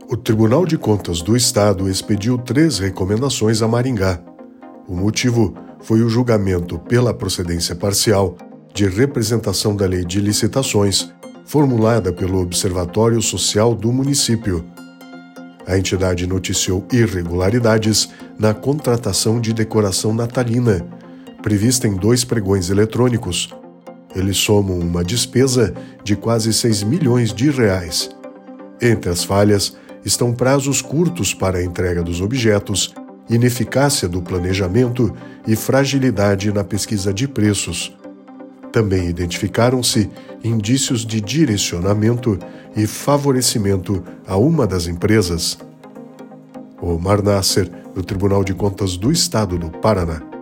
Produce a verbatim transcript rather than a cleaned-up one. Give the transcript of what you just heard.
O Tribunal de Contas do Estado expediu três recomendações a Maringá. O motivo foi o julgamento pela procedência parcial de representação da Lei de Licitações, formulada pelo Observatório Social do município. A entidade noticiou irregularidades na contratação de decoração natalina, prevista em dois pregões eletrônicos. Eles somam uma despesa de quase seis milhões de reais. Entre as falhas estão prazos curtos para a entrega dos objetos, ineficácia do planejamento e fragilidade na pesquisa de preços. Também identificaram-se indícios de direcionamento e favorecimento a uma das empresas. Omar Nasser, do Tribunal de Contas do Estado do Paraná.